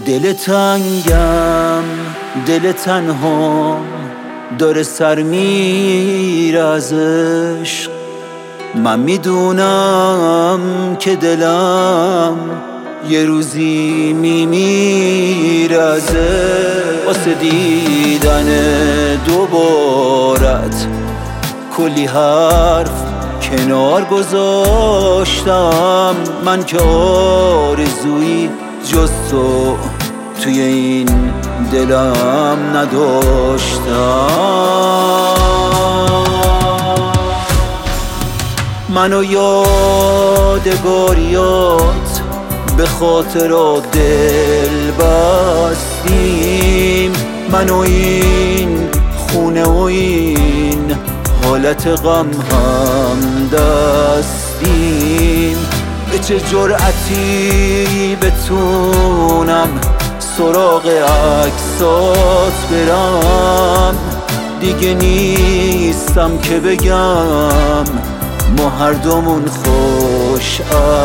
دل تنگم، دل تنها داره سر میره از عشق. من میدونم که دلم یه روزی میمیره از عشق. واسه دیدن دوبارت کلی حرف کنار گذاشتم. من که آرزویی جز تو توی این دلم نداشتم. منو یادگاریات به خاطر دل بستیم. منو این خونه و این حالت غم هم دستیم. به چه جرأتی بتونم سراغ عکسات برم؟ دیگه نیستم که بگم ما هر دومون خوش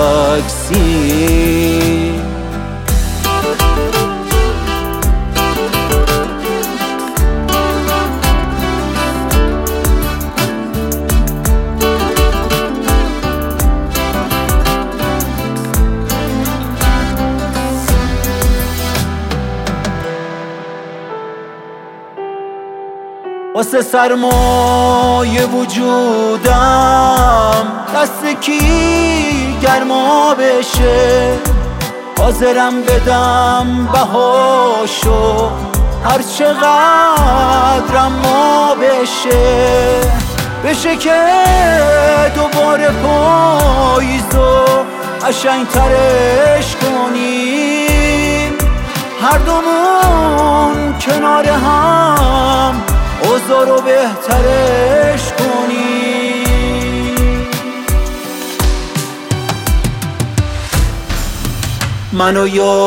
عکسیم. واسه سرمایه وجودم دست کی گرما بشه؟ حاضرم بدم بهاشو هر چقدرم ما بشه که دوباره پاییزو قشنگ‌ترش کنیم. هر دومون کنار هم اوضاع رو بهترش کنیم. منو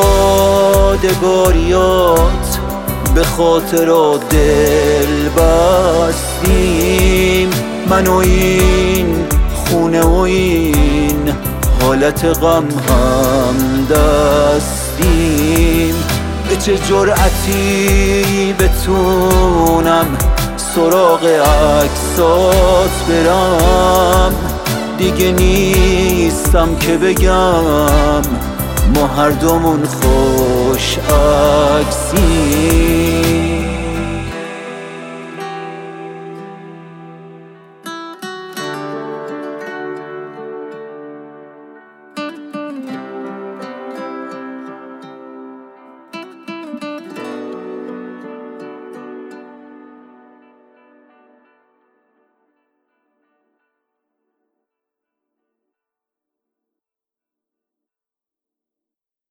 یادگاریات به خاطر دل بستیم. منو این خونه و این حالت غم هم دستیم. به چه جرأتی بتونم سراغ عکسات برم؟ دیگه نیستم که بگم ما هر دومون خوش عکسیم.